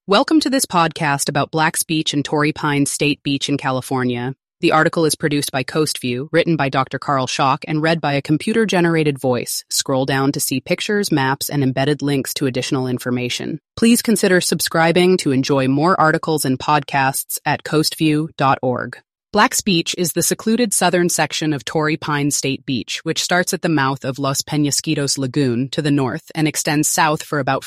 Welcome to this podcast about Black's Beach and Torrey Pines State Beach in California. The article is produced by Coastview, written by Dr. Carl Schock, and read by a computer-generated voice. Scroll down to see pictures, maps, and embedded links to additional information. Please consider subscribing to enjoy more articles and podcasts at coastview.org. Black's Beach is the secluded southern section of Torrey Pines State Beach, which starts at the mouth of Los Penasquitos Lagoon to the north and extends south for about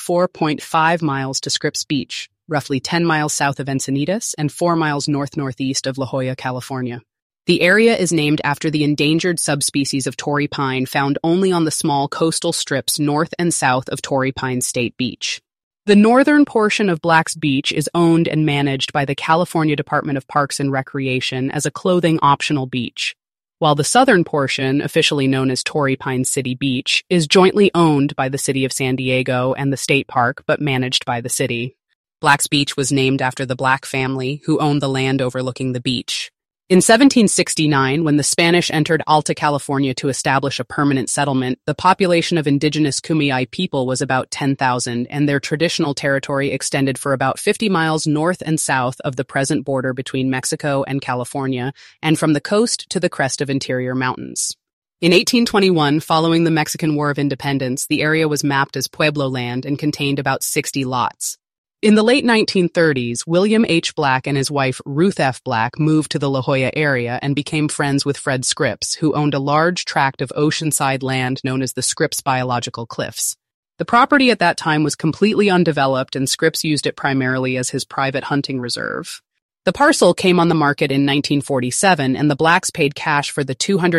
4.5 miles to Scripps Beach, roughly 10 miles south of Encinitas and 4 miles north-northeast of La Jolla, California. The area is named after the endangered subspecies of Torrey pine found only on the small coastal strips north and south of Torrey Pines State Beach. The northern portion of Black's Beach is owned and managed by the California Department of Parks and Recreation as a clothing-optional beach, while the southern portion, officially known as Torrey Pines City Beach, is jointly owned by the City of San Diego and the state park, but managed by the city. Black's Beach was named after the Black family, who owned the land overlooking the beach. In 1769, when the Spanish entered Alta California to establish a permanent settlement, the population of indigenous Kumeyaay people was about 10,000, and their traditional territory extended for about 50 miles north and south of the present border between Mexico and California, and from the coast to the crest of interior mountains. In 1821, following the Mexican War of Independence, the area was mapped as Pueblo land and contained about 60 lots. In the late 1930s, William H. Black and his wife Ruth F. Black moved to the La Jolla area and became friends with Fred Scripps, who owned a large tract of oceanside land known as the Scripps Biological Cliffs. The property at that time was completely undeveloped, and Scripps used it primarily as his private hunting reserve. The parcel came on the market in 1947, and the Blacks paid cash for the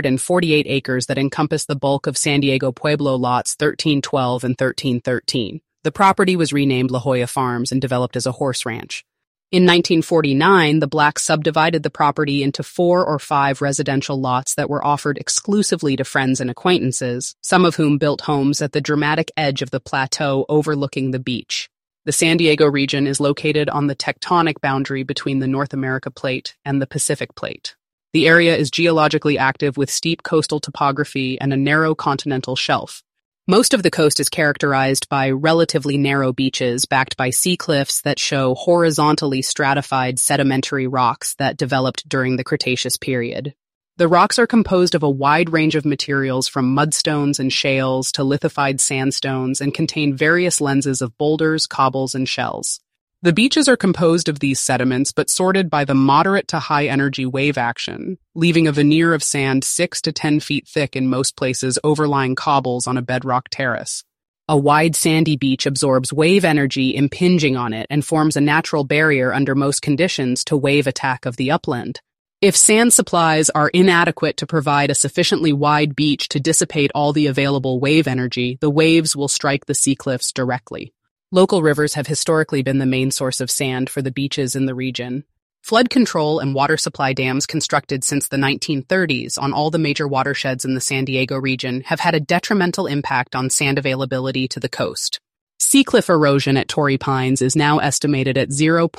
248 acres that encompass the bulk of San Diego Pueblo lots 1312 and 1313. The property was renamed La Jolla Farms and developed as a horse ranch. In 1949, the Blacks subdivided the property into 4 or 5 residential lots that were offered exclusively to friends and acquaintances, some of whom built homes at the dramatic edge of the plateau overlooking the beach. The San Diego region is located on the tectonic boundary between the North America Plate and the Pacific Plate. The area is geologically active with steep coastal topography and a narrow continental shelf. Most of the coast is characterized by relatively narrow beaches backed by sea cliffs that show horizontally stratified sedimentary rocks that developed during the Cretaceous period. The rocks are composed of a wide range of materials from mudstones and shales to lithified sandstones and contain various lenses of boulders, cobbles, and shells. The beaches are composed of these sediments but sorted by the moderate to high energy wave action, leaving a veneer of sand 6 to 10 feet thick in most places overlying cobbles on a bedrock terrace. A wide sandy beach absorbs wave energy impinging on it and forms a natural barrier under most conditions to wave attack of the upland. If sand supplies are inadequate to provide a sufficiently wide beach to dissipate all the available wave energy, the waves will strike the sea cliffs directly. Local rivers have historically been the main source of sand for the beaches in the region. Flood control and water supply dams constructed since the 1930s on all the major watersheds in the San Diego region have had a detrimental impact on sand availability to the coast. Sea cliff erosion at Torrey Pines is now estimated at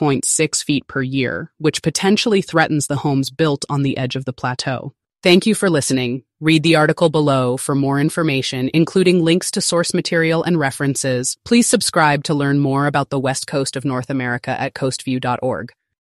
0.6 feet per year, which potentially threatens the homes built on the edge of the plateau. Thank you for listening. Read the article below for more information, including links to source material and references. Please subscribe to learn more about the West Coast of North America at coastview.org.